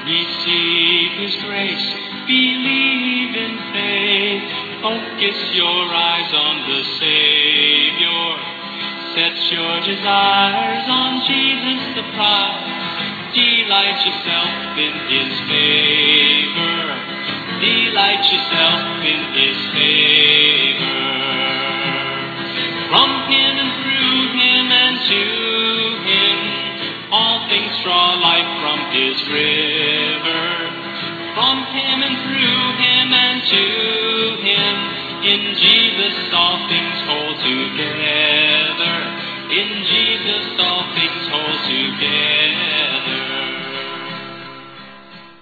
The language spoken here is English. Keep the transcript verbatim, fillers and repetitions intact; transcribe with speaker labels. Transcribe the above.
Speaker 1: Receive His grace, believe in faith, focus your eyes on the Savior, set your desires on Jesus the prize, delight yourself in His favor, delight yourself in His favor. From Him and through Him and to Him, all things draw life from His river. From Him and through Him and to Him, in Jesus all things